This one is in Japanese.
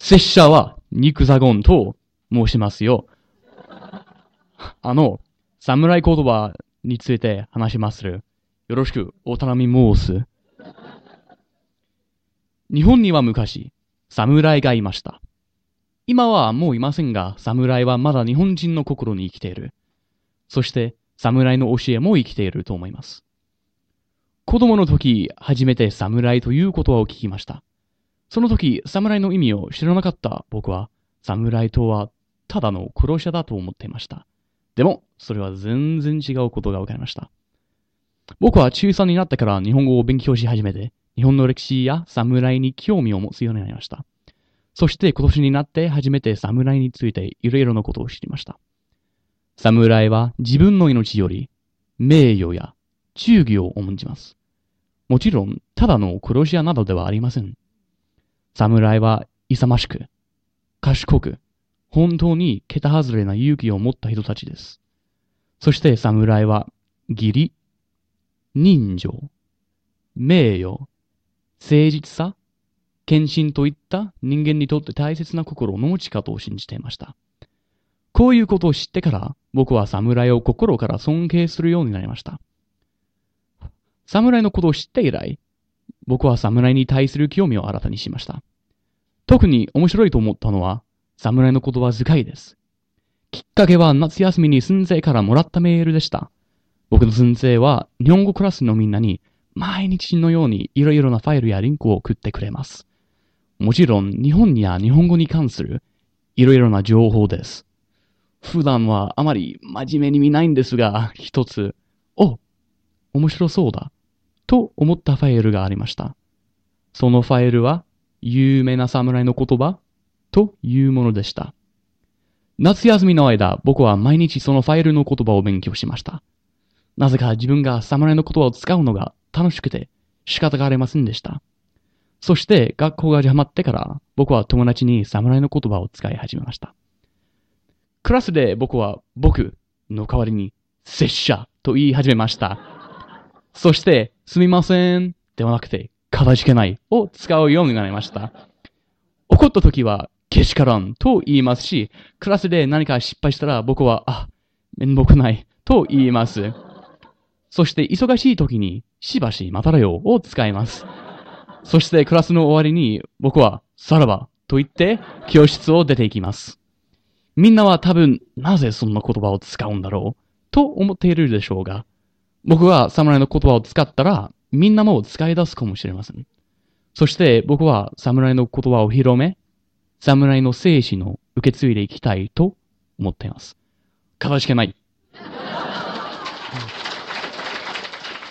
拙者は肉ザゴンと申しますよ。侍言葉について話しまする。よろしくお頼み申す。日本には昔、侍がいました。今はもういませんが、侍はまだ日本人の心に生きている。そして、侍の教えも生きていると思います。子供の時、初めて侍という言葉を聞きました。その時、侍の意味を知らなかった僕は、侍とはただの殺し屋だと思っていました。でも、それは全然違うことが分かりました。僕は中3になってから日本語を勉強し始めて、日本の歴史や侍に興味を持つようになりました。そして今年になって初めて侍についていろいろなことを知りました。侍は自分の命より名誉や忠義を重んじます。もちろん、ただの殺し屋などではありません。侍は勇ましく、賢く、本当に桁外れな勇気を持った人たちです。そして侍は義理、人情、名誉、誠実さ、献身といった人間にとって大切な心の持ち方を信じていました。こういうことを知ってから僕は侍を心から尊敬するようになりました。侍のことを知って以来、僕は侍に対する興味を新たにしました。特に面白いと思ったのは侍の言葉遣いです。きっかけは夏休みに先生からもらったメールでした。僕の先生は日本語クラスのみんなに毎日のようにいろいろなファイルやリンクを送ってくれます。もちろん日本や日本語に関するいろいろな情報です。普段はあまり真面目に見ないんですが、一つ、面白そうだ、と思ったファイルがありました。そのファイルは有名な侍の言葉というものでした。夏休みの間、僕は毎日そのファイルの言葉を勉強しました。なぜか自分が侍の言葉を使うのが楽しくて仕方がありませんでした。そして学校が始まってから僕は友達に侍の言葉を使い始めました。クラスで僕は僕の代わりに拙者と言い始めました。そしてすみませんではなくてかたじけないを使うようになりました。怒った時はけしからんと言いますし、クラスで何か失敗したら僕はめんどくないと言います。そして忙しい時にしばし待たれよを使います。そしてクラスの終わりに僕はさらばと言って教室を出て行きます。みんなは多分なぜそんな言葉を使うんだろうと思っているでしょうが、僕は侍の言葉を使ったらみんなも使い出すかもしれません。そして僕は侍の言葉を広め、侍の精神を受け継いでいきたいと思っています。かたじけない。